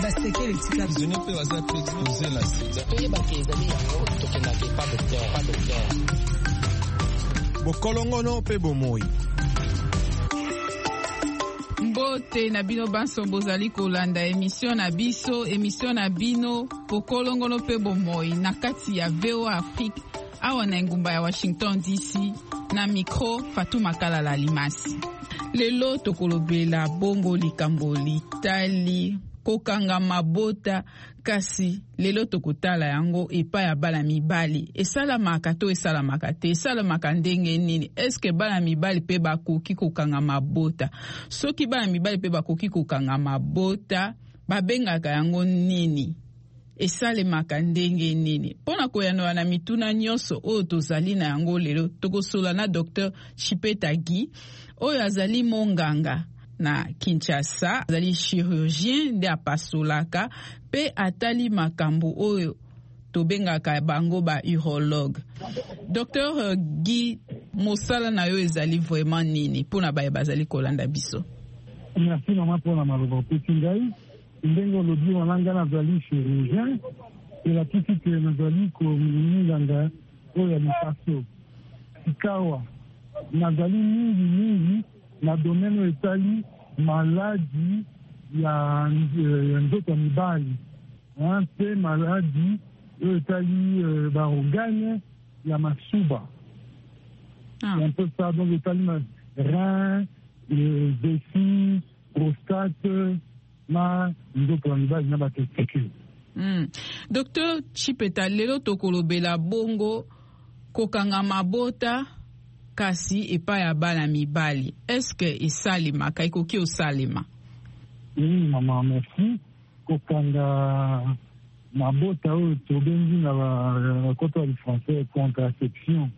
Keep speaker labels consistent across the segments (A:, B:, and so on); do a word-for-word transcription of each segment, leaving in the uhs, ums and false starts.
A: basekele tika
B: zone pe waza pe exposer la sida
C: toye bakezali yango tokendaka epa docteur pas docteur
D: bokolongono pe bomoi.
E: Mbote na bino banso bozali kolanda emission na biso emission na bino bokolongono pe bomoi na kati ya V O A Afrique awa na ngumba ya Washington D C na micro Fatou Makala la Limasi. Lelo tokolobela bongo likambo litali kokanga mabota kasi lelo tokotala yango epa ya bana mibali esalamaka to esalamaka te esalamaka ndenge nini eske bana mibali pe bakoki kokanga mabota soki bana mibali pe bakoki kokanga mabota babengaka yango nini esalemaka ndenge nini pona koyanola na mituna nyonso oyo tozali na yango lelo tokosola na docteur Chipeta Guy oyo azali monganga na Kinshasa azali chirurgien nde apasolaka pe atali makambo oyo tobengaka bango ba urologue. Docteur Guy mosala na yo ezali vraiment nini pona baye bazali kolanda biso?
F: Merci mama pona maloba pesi ngai ndenge olobi wananga nazali chirurgien elakisi ke nazali kominganga oyo ya lipaso sikawa nazali mingi mingi na domaine etali maladi ya nzoto mibali pe maladi oyo etali baorgane ya masuba un peu ça donc etali rein vessie prostate na nzoto mibali na batesticule.
E: Docteur Chipeta lelo tokolobela bongo kokanga mabota kasi epa ya bana mibali eske esalimaka ekoki osalema?
F: Oui mama merci. Kokanga mabota oyo tobengi na bakota ya français contraception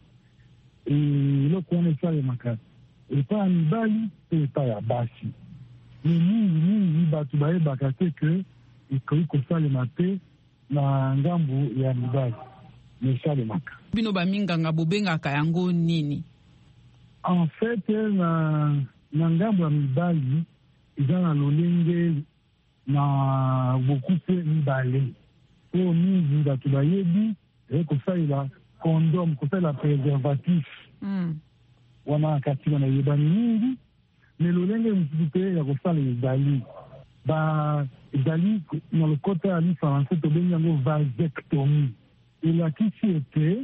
F: eloko wana esalemaka epa ya mibali pe epa ya basi mingi mingi bato bayebaka te ke ekoki kosalema te na ngambu ya mibali mesalemaka.
E: Bino baminganga bobengaka yango nini?
F: En fait, na na ngambo ya mibali eza na lolenge na beaucoup pe mibale oyo mingi bato bayebi ekosalela condom kosalela préservatif wana kati wana yebani mingi me lolenge mosusu pe ya kosala ezali ba ezali na lokota ya lifrançais tobengi yango vasectomie elakisi ete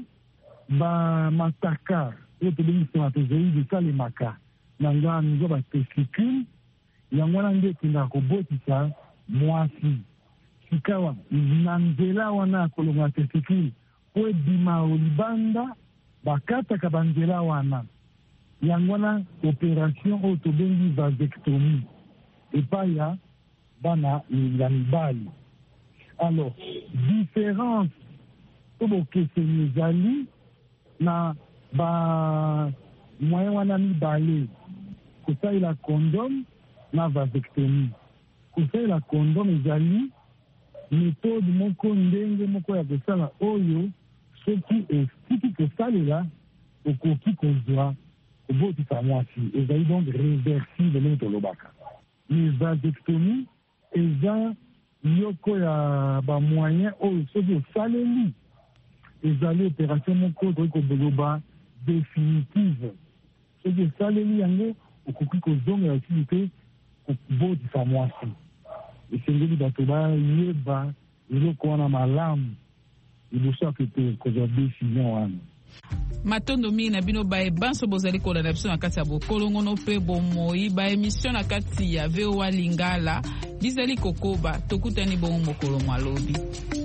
F: bamataka oyo tobengi spermatozoïde esalemaka na ngambo batesticule yango wana nde ekendaka kobotisa mwasi sikawa na nzela wana ya kolonga testicule po ebima libanda bakataka banzela wana yango wana opération oyo tobengi vasectomie epai ya bana ya mibali. Alors différence to bokeseni ezali na ba moyen wana mibale kosalela condom na vasectomie. Kosalela condom ezali méthode moko ndenge moko ya kosala oyo soki esiki kosalela okoki kozwa kobotisa mwasi ezali donc réversible ndenge tolobaka. Mais vasectomie eza yoko ya bamoyen oyo soki osaleli ezali opération moko toki koboloba définitive soki esaleli yango okoki kozonga esili te kobotisa mwasi. Esengeli bato bayeba eloko wana malamu liboso ya kete kozwa décision wana.
E: Matondo mingi na bino baye banso bozali kolanda biso na kati ya bokolongono pe bomoi ba émission na kati ya V O A Lingala bizali kokoba tokutani bongo mokolo mwalobi.